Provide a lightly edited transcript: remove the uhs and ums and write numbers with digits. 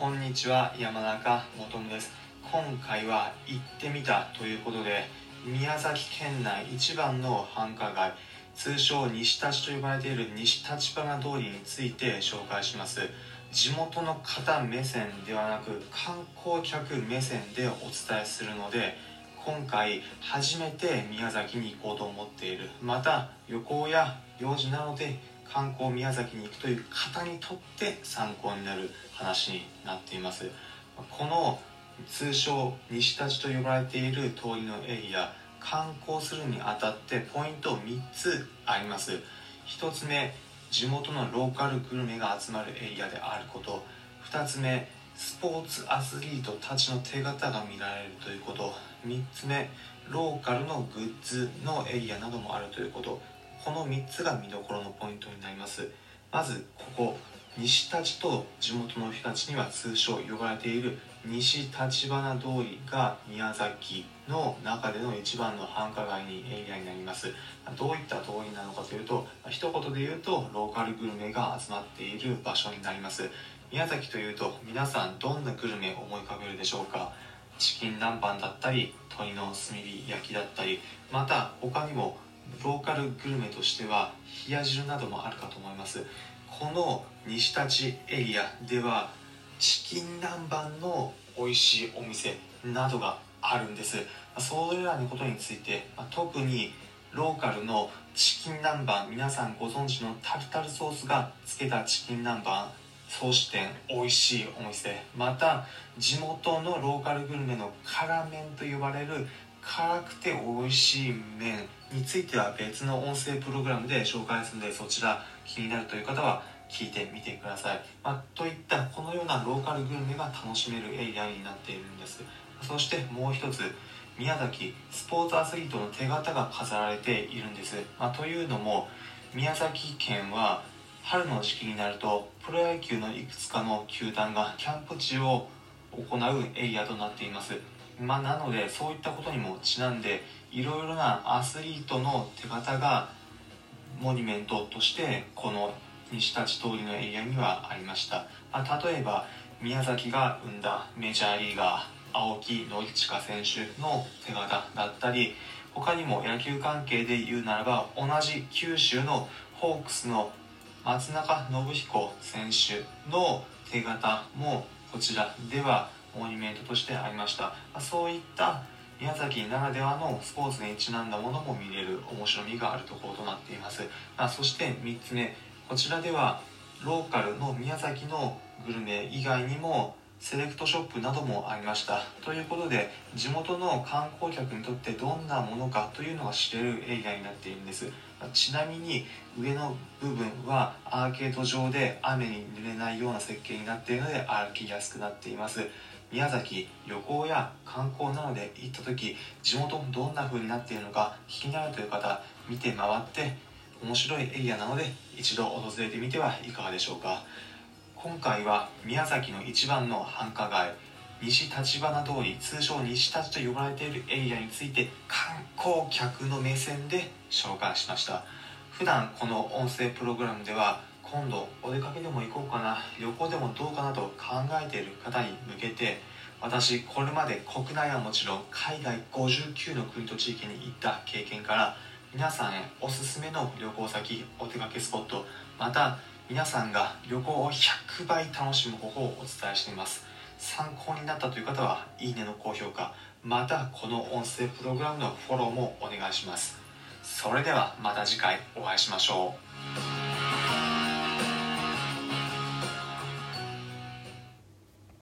こんにちは、山中もとむです。今回は行ってみたということで、宮崎県内一番の繁華街、通称西立と呼ばれている西立花通りについて紹介します。地元の方目線ではなく観光客目線でお伝えするので、今回初めて宮崎に行こうと思っている、また旅行や用事なので観光宮崎に行くという方にとって参考になる話になっています。この通称西立と呼ばれている通りのエリア、観光するにあたってポイント3つあります。1つ目、地元のローカルグルメが集まるエリアであること。2つ目、スポーツアスリートたちの手形が見られるということ。3つ目、ローカルのグッズのエリアなどもあるということ。この3つが見どころのポイントになります。まずここ西立と地元の人たちには通称呼ばれている西立花通りが宮崎の中での一番の繁華街にエリアになります。どういった通りなのかというと、一言で言うとローカルグルメが集まっている場所になります。宮崎というと皆さんどんなグルメを思い浮かべるでしょうか。チキン南蛮だったり鶏の炭火焼きだったり、また他にもローカルグルメとしては冷や汁などもあるかと思います。この西立エリアではチキン南蛮の美味しいお店などがあるんです。それらのことについて、特にローカルのチキン南蛮、皆さんご存知のタルタルソースがつけたチキン南蛮総支店、美味しいお店、また地元のローカルグルメの辛麺と呼ばれる辛くて美味しい麺については別の音声プログラムで紹介するので、そちら気になるという方は聞いてみてください。といったこのようなローカルグルメが楽しめるエリアになっているんです。そしてもう一つ、宮崎スポーツアスリートの手形が飾られているんです。というのも宮崎県は春の時期になるとプロ野球のいくつかの球団がキャンプ地を行うエリアとなっています。なのでそういったことにもちなんで、いろいろなアスリートの手形がモニュメントとしてこの西立通りのエリアにはありました。例えば宮崎が生んだメジャーリーガー青木宣親選手の手形だったり、他にも野球関係で言うならば同じ九州のホークスの松中信彦選手の手形もこちらではモニュメントとしてありました。そういった宮崎ならではのスポーツにちなんだものも見れる面白みがあるところとなっています。そして3つ目、こちらではローカルの宮崎のグルメ以外にもセレクトショップなどもありました。ということで地元の観光客にとってどんなものかというのが知れるエリアになっているんです。ちなみに上の部分はアーケード上で雨に濡れないような設計になっているので歩きやすくなっています。宮崎旅行や観光などで行った時、地元どんな風になっているのか気になるという方、見て回って面白いエリアなので一度訪れてみてはいかがでしょうか。今回は宮崎の一番の繁華街西立花通り、通称西立と呼ばれているエリアについて観光客の目線で紹介しました。普段この音声プログラムでは今度お出かけでも行こうかな、旅行でもどうかなと考えている方に向けて、私これまで国内はもちろん海外59の国と地域に行った経験から、皆さんへおすすめの旅行先、お出かけスポット、また皆さんが旅行を100倍楽しむ方法をお伝えしています。参考になったという方はいいねの高評価、またこの音声プログラムのフォローもお願いします。それではまた次回お会いしましょう。